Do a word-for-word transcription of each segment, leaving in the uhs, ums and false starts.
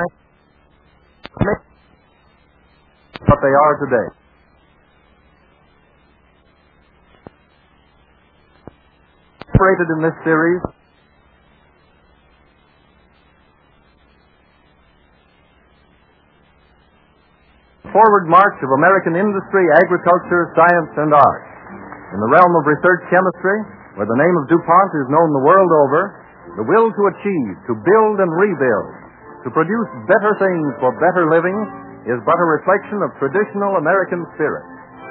what they are today. Separated in this series forward march of American industry, agriculture, science, and art. In the realm of research chemistry, where the name of DuPont is known the world over, the will to achieve, to build and rebuild, to produce better things for better living is but a reflection of traditional American spirit.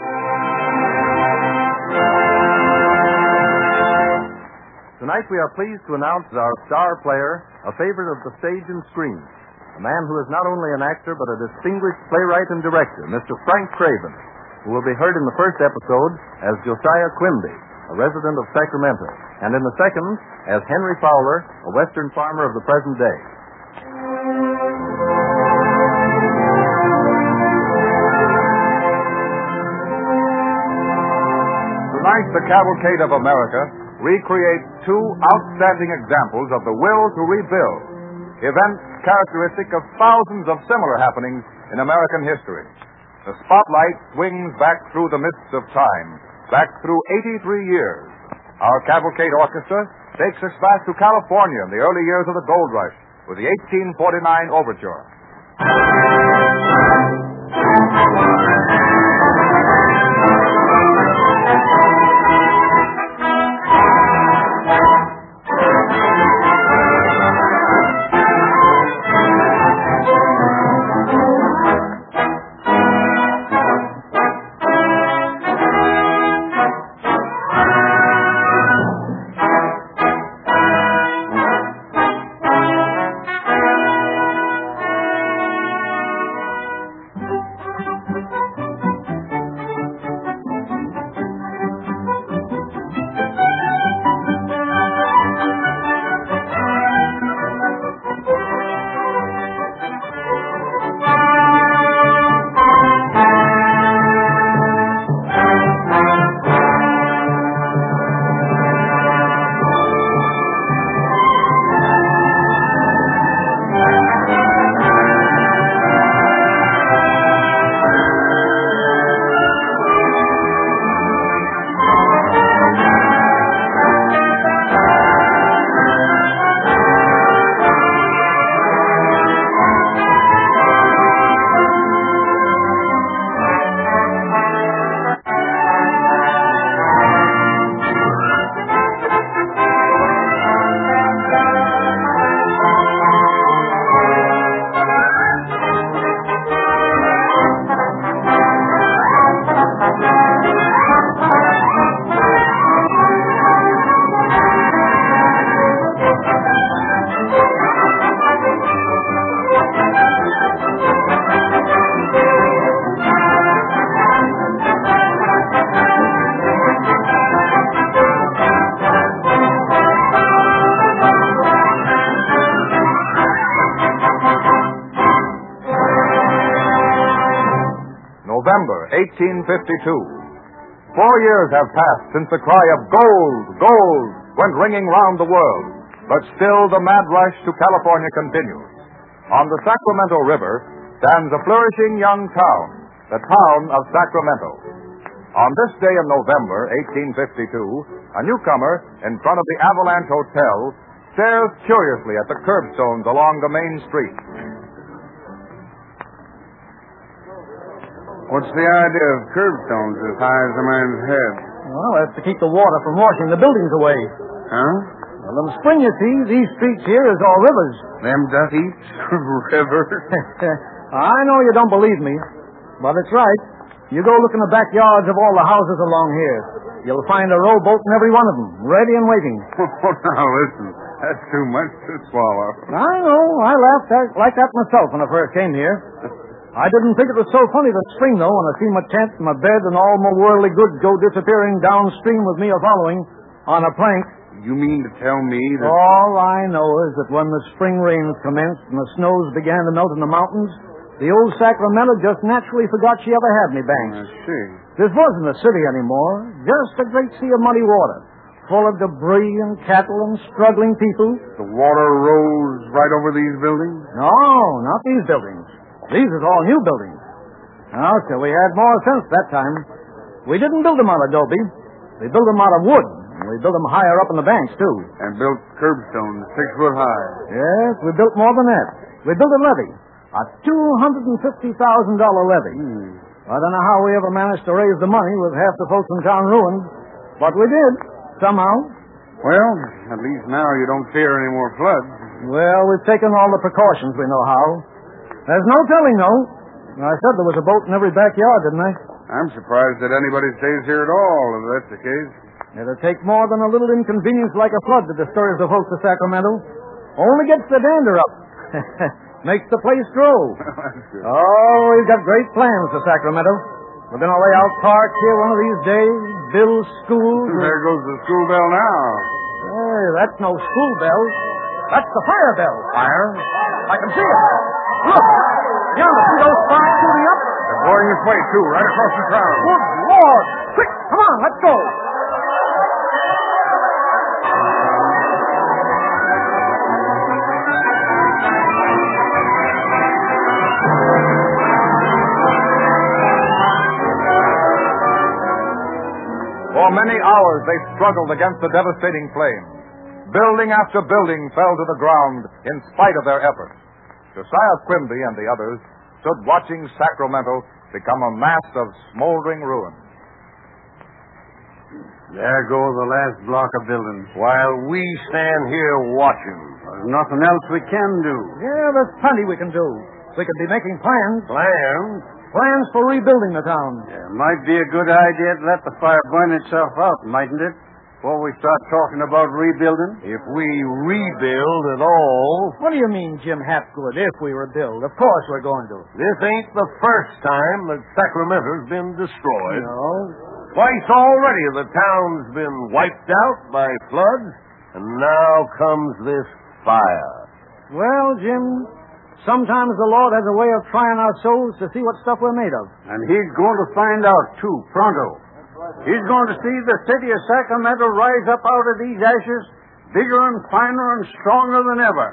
Tonight we are pleased to announce our star player, a favorite of the stage and screen, a man who is not only an actor but a distinguished playwright and director, Mister Frank Craven, who will be heard in the first episode as Josiah Quimby, a resident of Sacramento, and in the second as Henry Fowler, a Western farmer of the present day. Tonight, the Cavalcade of America recreates two outstanding examples of the will to rebuild, events characteristic of thousands of similar happenings in American history. The spotlight swings back through the mists of time, back through eighty-three years. Our Cavalcade Orchestra takes us back to California in the early years of the Gold Rush with the eighteen forty-nine Overture. November eighteen fifty-two. Four years have passed since the cry of gold, gold went ringing round the world, but still the mad rush to California continues. On the Sacramento River stands a flourishing young town, the town of Sacramento. On this day in November eighteen fifty-two, a newcomer in front of the Avalanche Hotel stares curiously at the curbstones along the main street. What's the idea of curbstones as high as a man's head? Well, that's to keep the water from washing the buildings away. Huh? Well, in the spring, you see, these streets here is all rivers. Them duckies? Rivers? I know you don't believe me, but it's right. You go look in the backyards of all the houses along here. You'll find a rowboat in every one of them, ready and waiting. Oh, now, listen. That's too much to swallow. I know. I laughed at, like that myself when I first came here. I didn't think it was so funny this spring, though, when I see my tent, my bed, and all my worldly goods go disappearing downstream with me a following on a plank. You mean to tell me that... All I know is that when the spring rains commenced and the snows began to melt in the mountains, the old Sacramento just naturally forgot she ever had any banks. I see. This wasn't a city anymore, just a great sea of muddy water, full of debris and cattle and struggling people. The water rose right over these buildings? No, not these buildings. These are all new buildings. Now, so we had more sense that time. We didn't build them out of adobe. We built them out of wood. And we built them higher up in the banks, too. And built curbstones six foot high. Yes, we built more than that. We built a levee. A two hundred fifty thousand dollars levee. Hmm. I don't know how we ever managed to raise the money with half the folks in town ruined. But we did, somehow. Well, at least now you don't fear any more floods. Well, we've taken all the precautions we know how. There's no telling, though. I said there was a boat in every backyard, didn't I? I'm surprised that anybody stays here at all, if that's the case. It'll take more than a little inconvenience like a flood to discourage the folks of Sacramento. Only gets the dander up. Makes the place grow. That's good. Oh, we've got great plans for Sacramento. We're going to lay out parks here one of these days, build schools. and- There goes the school bell now. Hey, that's no school bell. That's the fire bell. Fire? I can see it. Look, yonder, see those sparks shooting up? They're going this way, too, right across the town. Good Lord! Quick, come on, let's go. For many hours they struggled against the devastating flames. Building after building fell to the ground in spite of their efforts. Josiah Quimby and the others stood watching Sacramento become a mass of smoldering ruins. There goes the last block of buildings. While we stand here watching. There's nothing else we can do. Yeah, there's plenty we can do. We could be making plans. Plans? Plans for rebuilding the town. Yeah, might be a good idea to let the fire burn itself out, mightn't it? Before we start talking about rebuilding. If we rebuild at all, What do you mean, Jim Hapgood, if we rebuild? Of course we're going to. this ain't the first time that Sacramento's been destroyed. No. Twice already the town's been wiped out by floods, and now comes this fire. Well, Jim, sometimes the Lord has a way of trying our souls to see what stuff we're made of. And he's going to find out, too, pronto. He's going to see the city of Sacramento rise up out of these ashes bigger and finer and stronger than ever.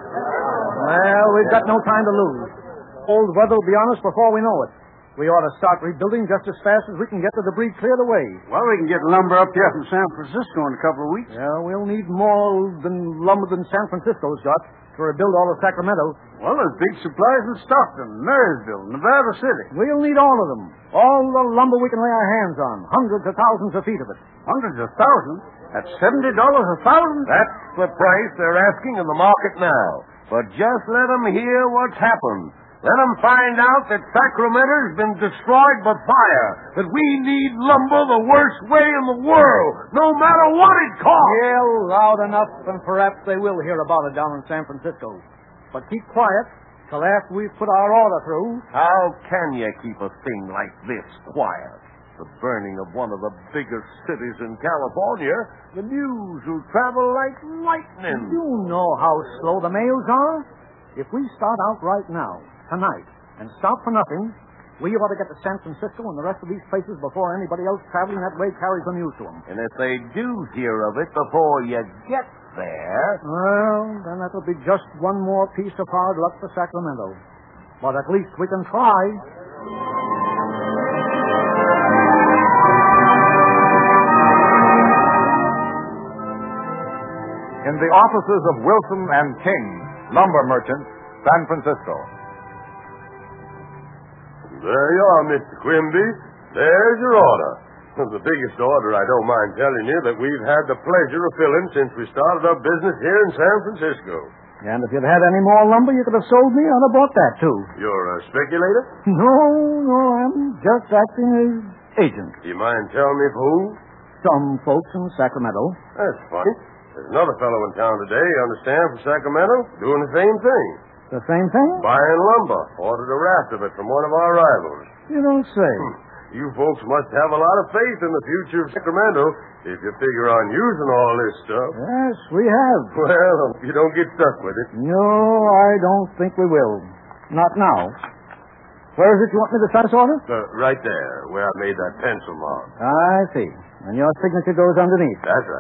Well, we've got no time to lose. Old weather will be on us before we know it. We ought to start rebuilding just as fast as we can get the debris cleared away. Well, we can get lumber up here from San Francisco in a couple of weeks. Yeah, we'll need more than lumber than San Francisco's got to rebuild all of Sacramento. Well, there's big supplies in Stockton, Marysville, Nevada City. We'll need all of them. All the lumber we can lay our hands on. Hundreds of thousands of feet of it. Hundreds of thousands? At seventy dollars a thousand? That's the price they're asking in the market now. But just let them hear what's happened. Let them find out that Sacramento's been destroyed by fire. That we need lumber the worst way in the world, no matter what it costs. Yell loud enough, and perhaps they will hear about it down in San Francisco. But keep quiet till after we've put our order through. How can you keep a thing like this quiet? The burning of one of the biggest cities in California, the news will travel like lightning. You know how slow the mails are. If we start out right now, tonight, and stop for nothing, we ought to get to San Francisco and the rest of these places before anybody else traveling that way carries the news to them. And if they do hear of it before you get there... Well, then that'll be just one more piece of hard luck for Sacramento. But at least we can try. In the offices of Wilson and King, lumber merchants, San Francisco. There you are, Mister Quimby. There's your order. The biggest order, I don't mind telling you, that we've had the pleasure of filling since we started our business here in San Francisco. And if you'd had any more lumber you could have sold me, I'd have bought that, too. You're a speculator? No, no, I'm just acting as agent. Do you mind telling me for who? Some folks in Sacramento. That's funny. There's another fellow in town today, you understand, from Sacramento, doing the same thing. The same thing? Buying lumber. Ordered a raft of it from one of our rivals. You don't say. You folks must have a lot of faith in the future of Sacramento if you figure on using all this stuff. Yes, we have. Well, you don't get stuck with it. No, I don't think we will. Not now. Where is it you want me to sign this order? Uh, right there, where I made that pencil mark. I see. And your signature goes underneath. That's right.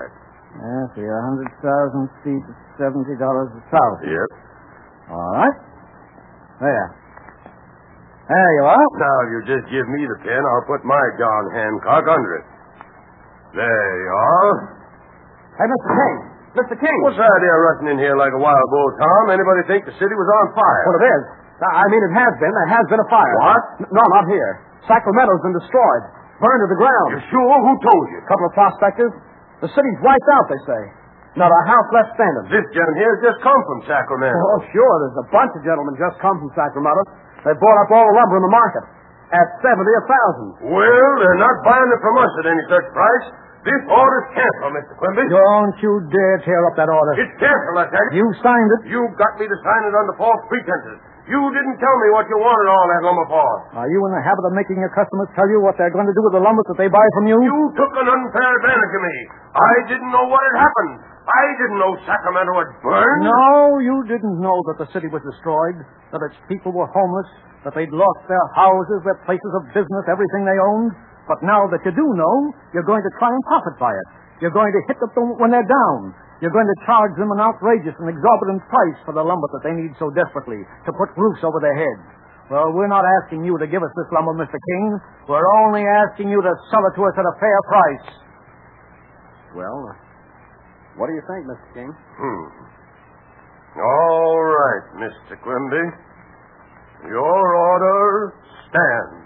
Yeah, see, a hundred thousand feet, seventy dollars a thousand. Yep. All right. There. There you are. Now, if you just give me the pen, I'll put my John Hancock under it. There you are. Hey, Mister King. Mister King. What's the idea of rushing in here like a wild bull, Tom? Anybody think the city was on fire? Well, it is. I mean, it has been. There has been a fire. What? N- no, not here. Sacramento's been destroyed. Burned to the ground. You sure? Who told you? A couple of prospectors. The city's wiped out, they say. Not a house left standing. This gentleman here has just come from Sacramento. Oh, sure. There's a bunch of gentlemen just come from Sacramento. They bought up all the lumber in the market at seventy a thousand. Well, they're not buying it from us at any such price. This order's canceled, Mister Quimby. Don't you dare tear up that order. It's canceled, I tell you. You signed it. You got me to sign it under false pretenses. You didn't tell me what you wanted all that lumber for. Are you in the habit of making your customers tell you what they're going to do with the lumber that they buy from you? You took an unfair advantage of me. I didn't know what had happened. I didn't know Sacramento had burned. No, you didn't know that the city was destroyed, that its people were homeless, that they'd lost their houses, their places of business, everything they owned. But now that you do know, you're going to try and profit by it. You're going to hit them when they're down. You're going to charge them an outrageous and exorbitant price for the lumber that they need so desperately to put roofs over their heads. Well, we're not asking you to give us this lumber, Mister King. We're only asking you to sell it to us at a fair price. Well, what do you think, Mister King? Hmm. All right, Mister Quimby. Your order stands.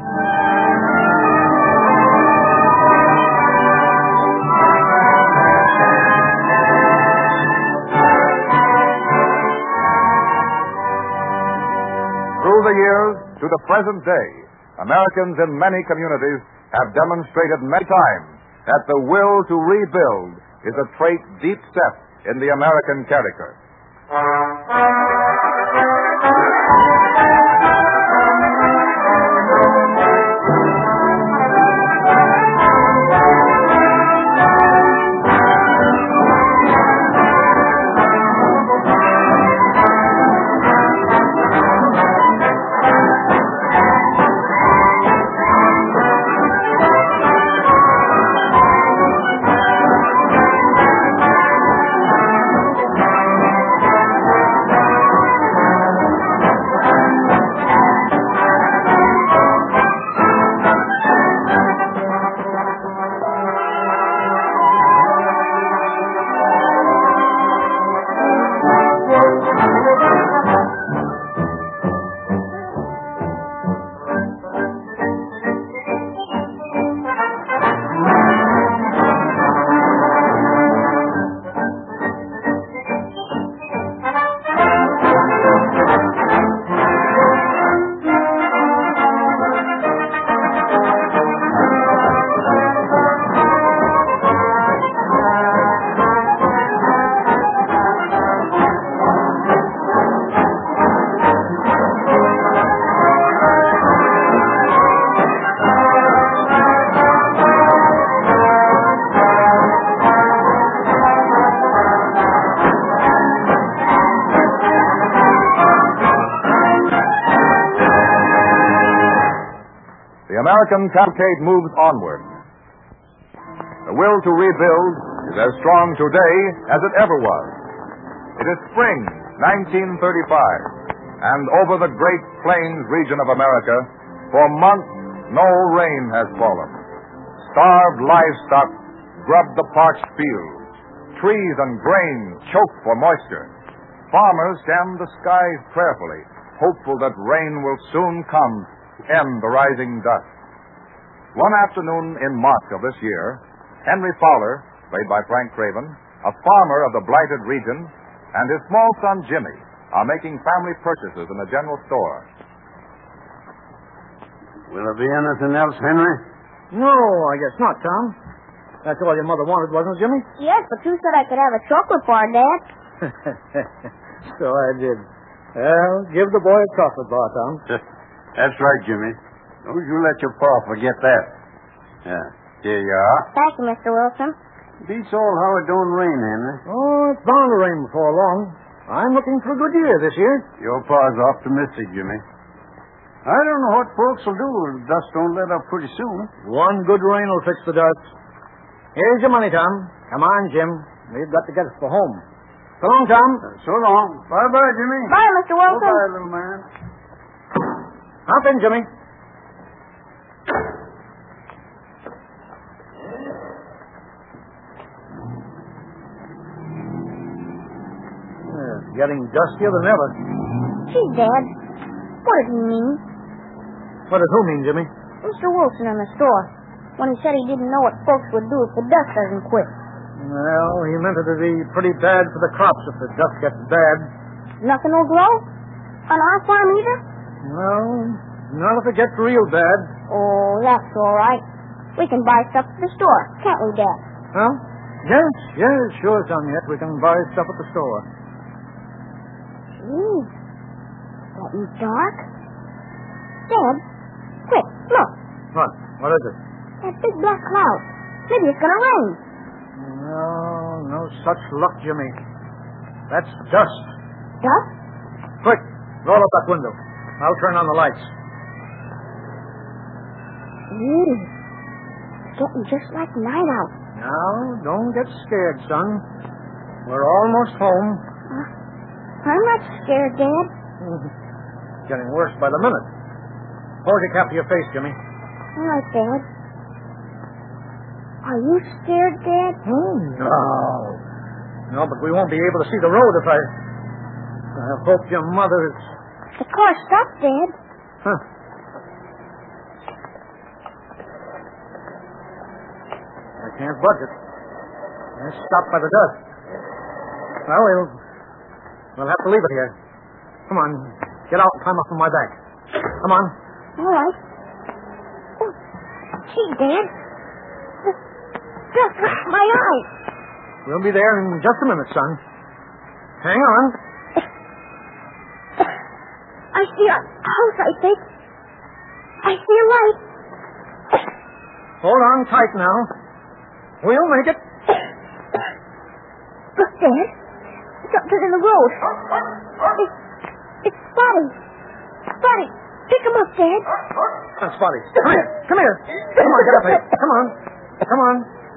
Through the years to the present day, Americans in many communities have demonstrated many times that the will to rebuild is a trait deep set in the American character. The American cavalcade moves onward. The will to rebuild is as strong today as it ever was. It is spring, nineteen thirty-five, and over the Great Plains region of America, for months no rain has fallen. Starved livestock grub the parched fields. Trees and grain choke for moisture. Farmers scan the skies prayerfully, hopeful that rain will soon come to end the rising dust. One afternoon in March of this year, Henry Fowler, played by Frank Craven, a farmer of the blighted region, and his small son Jimmy are making family purchases in a general store. Will there be anything else, Henry? No, I guess not, Tom. That's all your mother wanted, wasn't it, Jimmy? Yes, but you said I could have a chocolate bar, Dad. So I did. Well, give the boy a chocolate bar, Tom. That's right, Jimmy. Don't you let your pa forget that. Yeah. Here you are. Thank you, Mister Wilson. Beats all how it don't rain, Henry. Oh, it's bound to rain before long. I'm looking for a good year this year. Your pa's optimistic, Jimmy. I don't know what folks will do if the dust don't let up pretty soon. One good rain will fix the dust. Here's your money, Tom. Come on, Jim. We've got to get us to home. So long, Tom. So long. Bye-bye, Jimmy. Bye, Mister Wilson. Bye-bye, little man. Hop in, Jimmy. Uh, getting dustier than ever. Gee, Dad. What did he mean? What does who mean, Jimmy? Mister Wilson in the store. When he said he didn't know what folks would do if the dust doesn't quit. Well, he meant it to be pretty bad for the crops if the dust gets bad. Nothing will grow? On our farm either? Well, not if it gets real bad. Oh, that's all right. We can buy stuff at the store, can't we, Dad? Huh? Yes, yes, sure, son. Yes, we can buy stuff at the store. Gee, getting dark. Dad, quick, look. What? What is it? That big black cloud. Maybe it's going to rain. No, no such luck, Jimmy. That's dust. Dust? Quick, roll up that window. I'll turn on the lights. Gee, it's getting just like night out. Now, don't get scared, son. We're almost home. Uh, I'm not scared, Dad. Getting worse by the minute. Hold your cap to your face, Jimmy. All right, Dad. Are you scared, Dad? Oh, no. No, but we won't be able to see the road if I... I hope your mother's... The car stopped, Dad. Huh. I can't budge it. It's stopped by the dust. Well, we'll... We'll have to leave it here. Come on. Get out and climb up on my back. Come on. All right. Oh, gee, Dad. Just hurt my eyes. We'll be there in just a minute, son. Hang on. I see a house, I think. I see a light. Hold on tight now. We'll make it. Look, Dad. Something in the road. It's, it's Spotty. Spotty, pick him up, Dad. Come on, Spotty. Come here. Come here. Come on, get up here. Come on. Come on.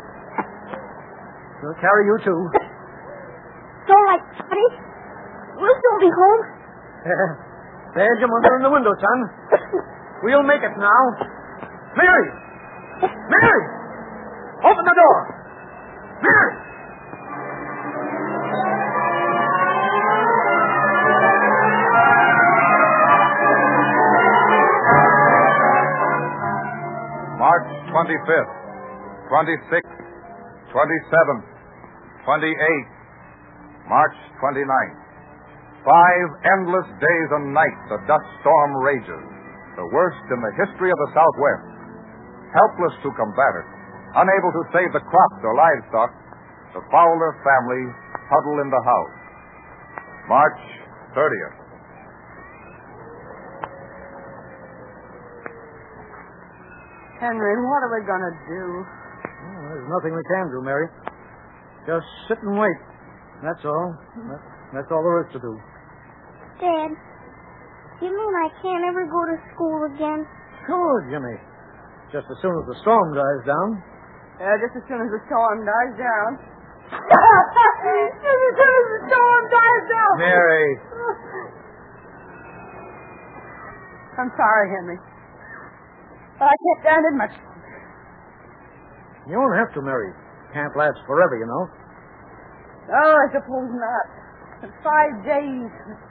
We'll carry you, too. It's all right, Spotty. We'll soon be home. Yeah. There's your mother in the window, son. We'll make it now. Mary! Mary! Open the door! Mary! March twenty-fifth, twenty-sixth, twenty-seventh, twenty-eighth, March twenty-ninth. Five endless days and nights the dust storm rages, the worst in the history of the Southwest. Helpless to combat it, unable to save the crops or livestock, the Fowler family huddle in the house. March thirtieth. Henry, what are we going to do? Well, there's nothing we can do, Mary. Just sit and wait. That's all. That, that's all there is to do. Dad, you mean I can't ever go to school again? Sure, Jimmy. Just as soon as the storm dies down. Uh, just as soon as the storm dies down. Just as soon as the storm dies down. Mary. I'm sorry, Henry. But I can't stand it much. You won't have to, Mary. Can't last forever, you know. Oh, I suppose not. In five days.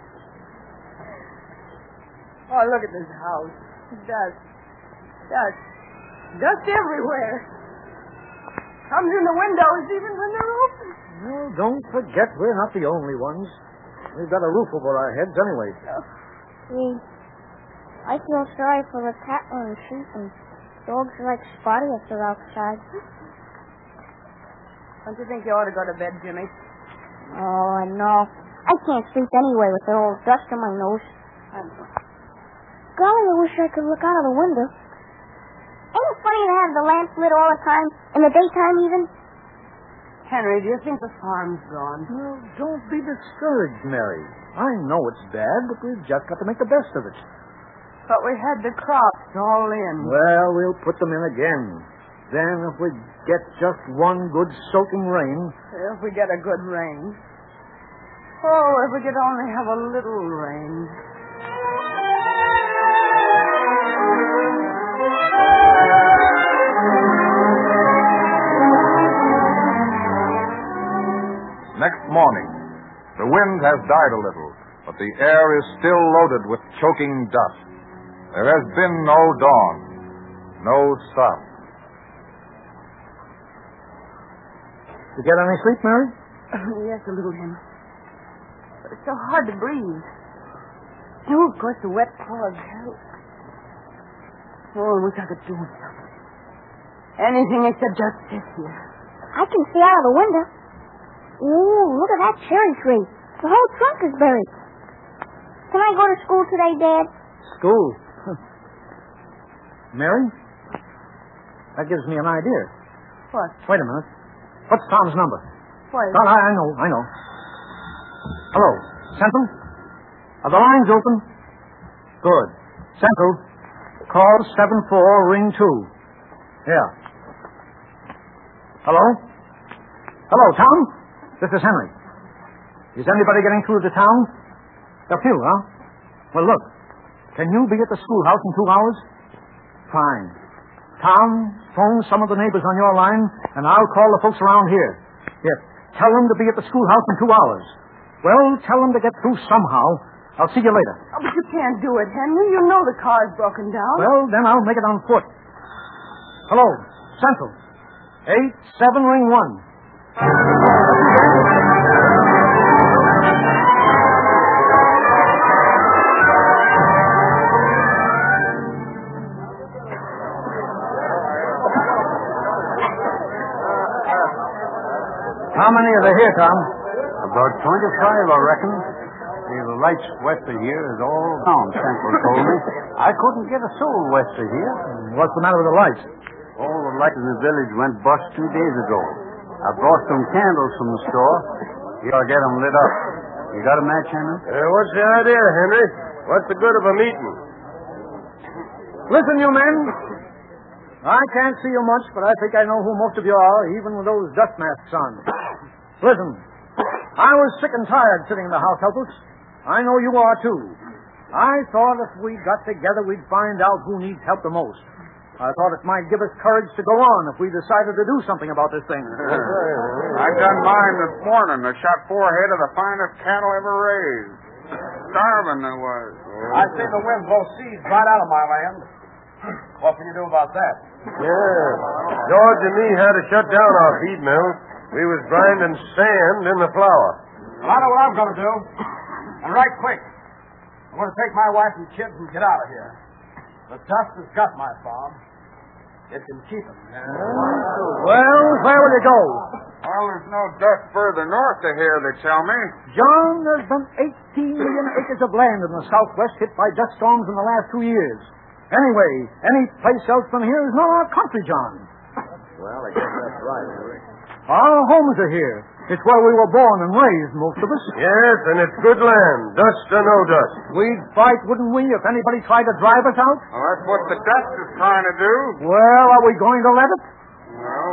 Oh, look at this house. Dust. Dust. Dust everywhere. Comes in the windows even when they're open. Well, don't forget we're not the only ones. We've got a roof over our heads anyway. Oh. Gee, I feel sorry for the cattle and sheep and dogs like Spotty if they're outside. Don't you think you ought to go to bed, Jimmy? Oh, I know. I can't sleep anyway with the old dust on my nose. Golly, I wish I could look out of the window. Ain't it funny to have the lamp lit all the time, in the daytime even? Henry, do you think the farm's gone? Well, don't be discouraged, Mary. I know it's bad, but we've just got to make the best of it. But we had the crops all in. Well, we'll put them in again. Then if we get just one good soaking rain... If we get a good rain. Oh, if we could only have a little rain. Next morning, the wind has died a little, but the air is still loaded with choking dust. There has been no dawn, no sun. You get any sleep, Mary? Yes, a little, Henry. But it's so hard to breathe. Oh, of course, the wet paws help. Oh, I wish I could do something. Anything except just sit here. I can see out of the window. Ooh, look at that cherry tree. The whole trunk is buried. Can I go to school today, Dad? School? Mary? That gives me an idea. What? Wait a minute. What's Tom's number? What? Oh, I, I know, I know. Hello, Central? Are the lines open? Good. Central, call seven four, ring two. Yeah. Hello? Hello, Tom? This is Henry. Is anybody getting through to town? A few, huh? Well, look. Can you be at the schoolhouse in two hours? Fine. Tom, phone some of the neighbors on your line, and I'll call the folks around here. Yes. Tell them to be at the schoolhouse in two hours. Well, tell them to get through somehow. I'll see you later. Oh, but you can't do it, Henry. You know the car's broken down. Well, then I'll make it on foot. Hello, Central. Eight, seven, ring one. How many are there here, Tom? About twenty-five, I reckon. See, the lights west of here is all down, Central told me. I couldn't get a soul west of here. What's the matter with the lights? All the lights in the village went bust two days ago. I brought some candles from the store. Here, I'll get them lit up. You got a match, Henry? Uh, what's the idea, Henry? What's the good of a meeting? Listen, you men. I can't see you much, but I think I know who most of you are, even with those dust masks on. Listen, I was sick and tired sitting in the house helpless. I know you are, too. I thought if we got together, we'd find out who needs help the most. I thought it might give us courage to go on if we decided to do something about this thing. I done mine this morning. I shot four head of the finest cattle ever raised. Starving there was. I see the wind blow seeds right out of my land. What can you do about that? Yeah. George and me had to shut down our feed mill. We was grinding sand in the flour. Well, I know what I'm going to do. And right quick. I'm going to take my wife and kids and get out of here. The dust has got my farm. It can keep them. Well, where will you go? Well, there's no dust further north of here, they tell me. John, there's been eighteen million acres of land in the southwest hit by dust storms in the last two years. Anyway, any place else from here is not our country, John. Well, I guess that's right, Henry. Our homes are here. It's where we were born and raised, most of us. Yes, and it's good land. Dust or no dust. We'd fight, wouldn't we, if anybody tried to drive us out? Well, that's what the dust is trying to do. Well, are we going to let it? No.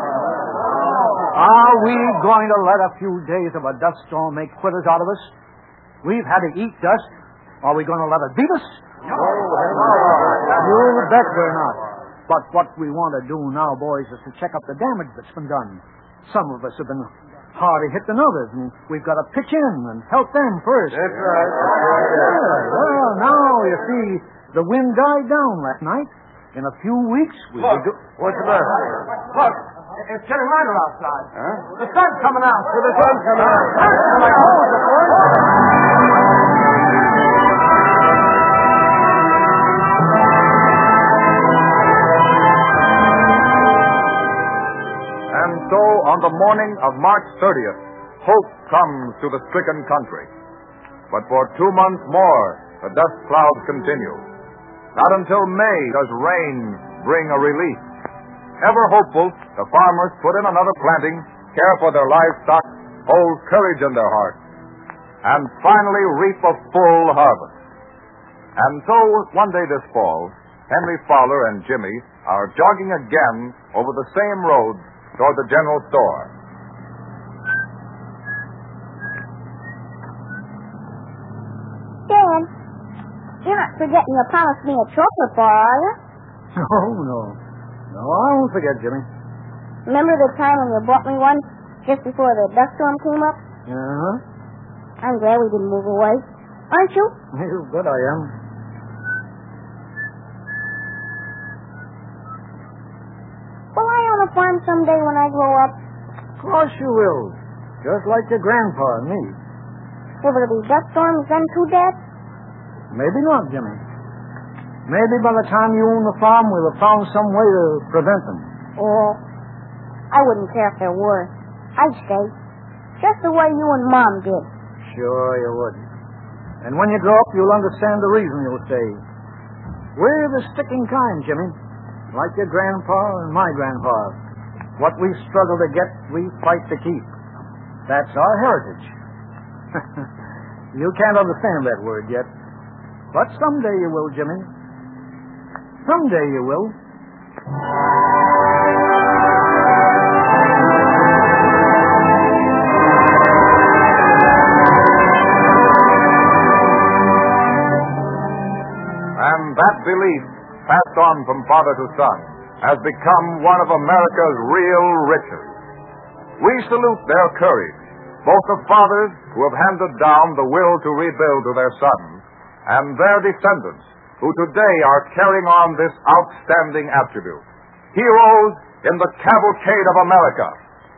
Are we going to let a few days of a dust storm make quitters out of us? We've had to eat dust. Are we going to let it beat us? No. You bet we're not. But what we want to do now, boys, is to check up the damage that's been done. Some of us have been harder hit than others, and we've got to pitch in and help them first. That's right. Yeah, well, now, you see, the wind died down last night. In a few weeks, we'll Look, be go- what's the matter? Look, it's getting lighter outside. Huh? The sun's coming out. Well, the sun's coming out. Coming out. And so, on the morning of March thirtieth, hope comes to the stricken country. But for two months more, the dust clouds continue. Not until May does rain bring a relief. Ever hopeful, the farmers put in another planting, care for their livestock, hold courage in their hearts, and finally reap a full harvest. And so, one day this fall, Henry Fowler and Jimmy are jogging again over the same road toward the general store. Dad, you're not forgetting you promised me a chocolate bar, are you? No, no. No, I won't forget, Jimmy. Remember the time when you bought me one just before the dust storm came up? Uh-huh. I'm glad we didn't move away. Aren't you? You bet I am. Will I own a farm someday when I grow up? Of course you will. Just like your grandpa and me. Will there be dust storms then too, Dad? Maybe not, Jimmy. Maybe by the time you own the farm, we'll have found some way to prevent them. Oh, I wouldn't care if there were. I'd stay. Just the way you and Mom did. Sure you would. And when you grow up, you'll understand the reason you'll stay. We're the sticking kind, Jimmy. Like your grandpa and my grandpa. What we struggle to get, we fight to keep. That's our heritage. You can't understand that word yet. But someday you will, Jimmy. Someday you will. And that belief, passed on from father to son, has become one of America's real riches. We salute their courage, both the fathers who have handed down the will to rebuild to their sons, and their descendants, who today are carrying on this outstanding attribute. Heroes in the cavalcade of America.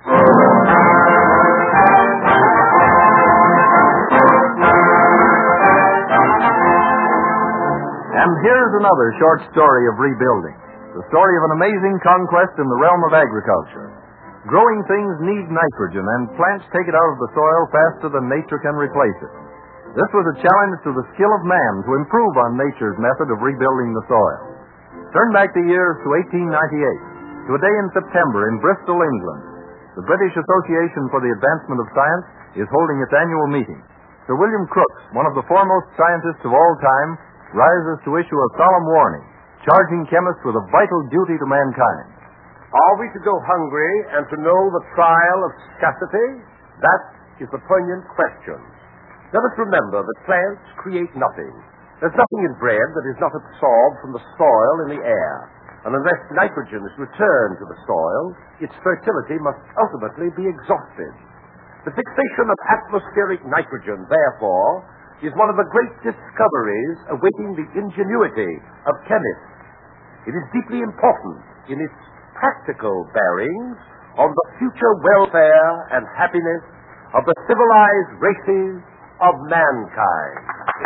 And here's another short story of rebuilding. The story of an amazing conquest in the realm of agriculture. Growing things need nitrogen, and plants take it out of the soil faster than nature can replace it. This was a challenge to the skill of man to improve on nature's method of rebuilding the soil. Turn back the years to eighteen ninety-eight, to a day in September in Bristol, England. The British Association for the Advancement of Science is holding its annual meeting. Sir William Crookes, one of the foremost scientists of all time, rises to issue a solemn warning, charging chemists with a vital duty to mankind. Are we to go hungry and to know the trial of scarcity? That is the poignant question. Let us remember that plants create nothing. There's nothing in bread that is not absorbed from the soil in the air. And unless nitrogen is returned to the soil, its fertility must ultimately be exhausted. The fixation of atmospheric nitrogen, therefore, is one of the great discoveries awaiting the ingenuity of chemists. It is deeply important in its practical bearings on the future welfare and happiness of the civilized races of mankind.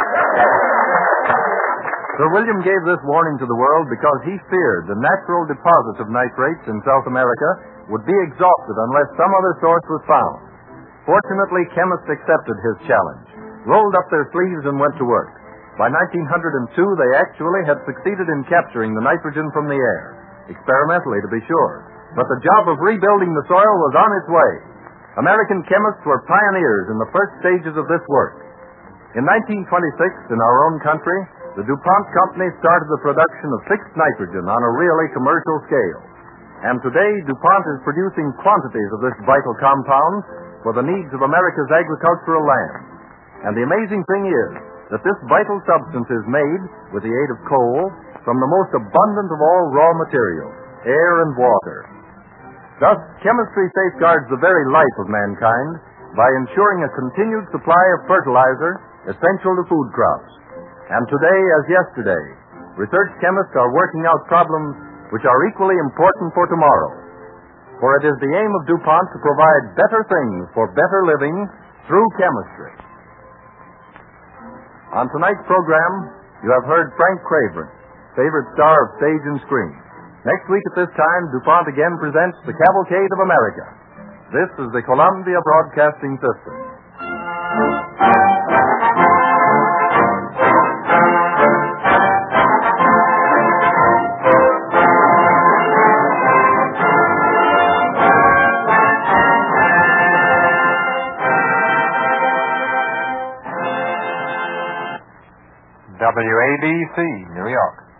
Sir William gave this warning to the world because he feared the natural deposits of nitrates in South America would be exhausted unless some other source was found. Fortunately, chemists accepted his challenge, rolled up their sleeves, and went to work. By nineteen oh two, they actually had succeeded in capturing the nitrogen from the air, experimentally to be sure. But the job of rebuilding the soil was on its way. American chemists were pioneers in the first stages of this work. In nineteen twenty-six, in our own country, the DuPont Company started the production of fixed nitrogen on a really commercial scale. And today, DuPont is producing quantities of this vital compound for the needs of America's agricultural land. And the amazing thing is that this vital substance is made, with the aid of coal, from the most abundant of all raw materials, air and water. Thus, chemistry safeguards the very life of mankind by ensuring a continued supply of fertilizer essential to food crops. And today, as yesterday, research chemists are working out problems which are equally important for tomorrow. For it is the aim of DuPont to provide better things for better living through chemistry. On tonight's program, you have heard Frank Craven, favorite star of stage and screen. Next week at this time, DuPont again presents The Cavalcade of America. This is the Columbia Broadcasting System. W A B C, New York.